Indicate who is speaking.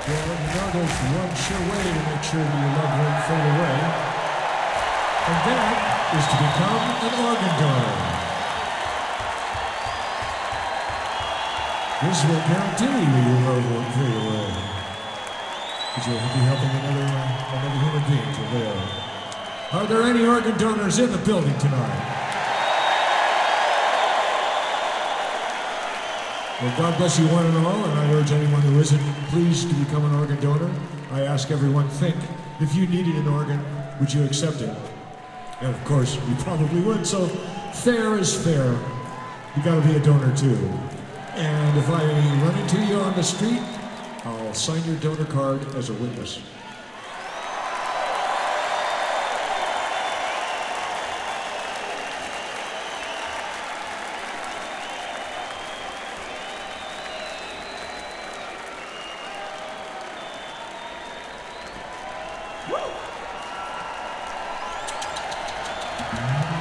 Speaker 1: Well, you know there's one sure way to make sure that your love won't fade away, and that is to become an organ donor. This will guarantee that your love won't fade away, because you'll be helping another human being to live. Are there any organ donors in the building tonight? Well, God bless you one and all, and I urge anyone who isn't pleased to become an organ donor. I ask everyone, think, if you needed an organ, would you accept it? And of course, you probably would, so fair is fair. You gotta be a donor too. And if I run into you on the street, I'll sign your donor card as a witness. Woo!